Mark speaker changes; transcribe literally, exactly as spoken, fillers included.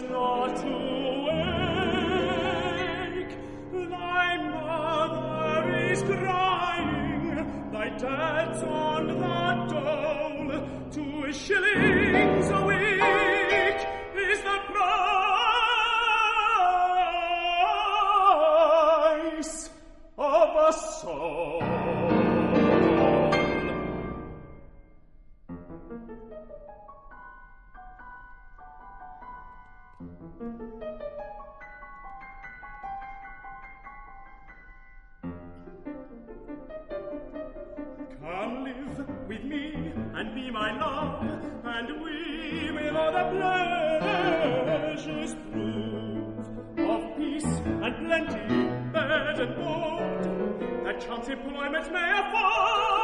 Speaker 1: not to wake. Thy mother is crying, thy dad's on the dole. Two shillings a week is the price of a soul. Come live with me and be my love, and we will all the pleasures prove of peace and plenty, bed and board, that chance employment may afford.